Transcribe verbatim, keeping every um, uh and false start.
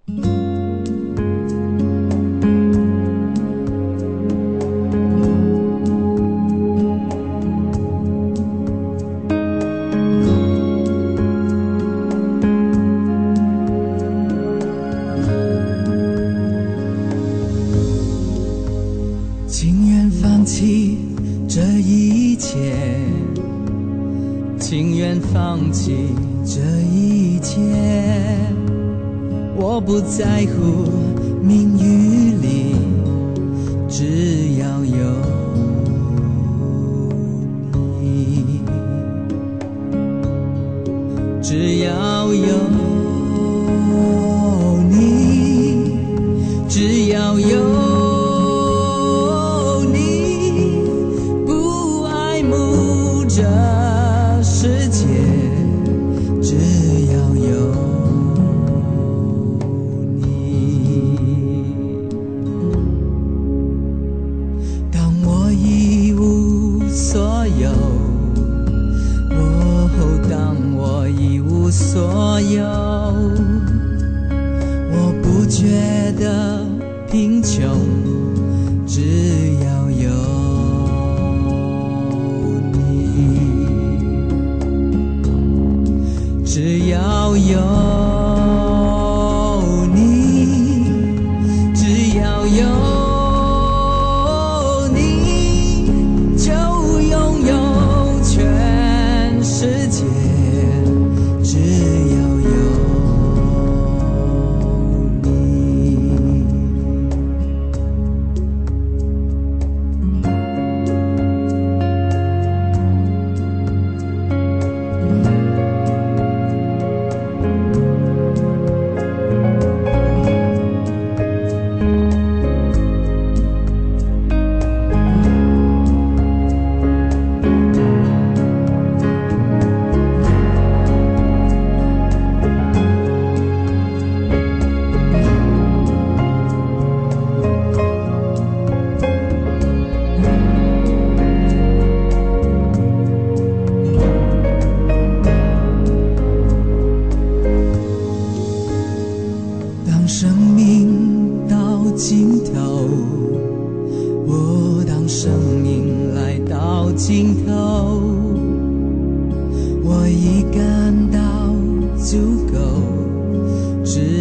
情愿放弃这一切，情愿放弃这一切，我不在乎命运里，只要有你，只要有你，只要有这世界只要有你，当我一无所有，哦，当我一无所有，我不觉得贫穷，只要有只要有你，只要有你，就拥有全世界。只要有你。生命到尽头，我当生命来到尽头，我已感到足够，只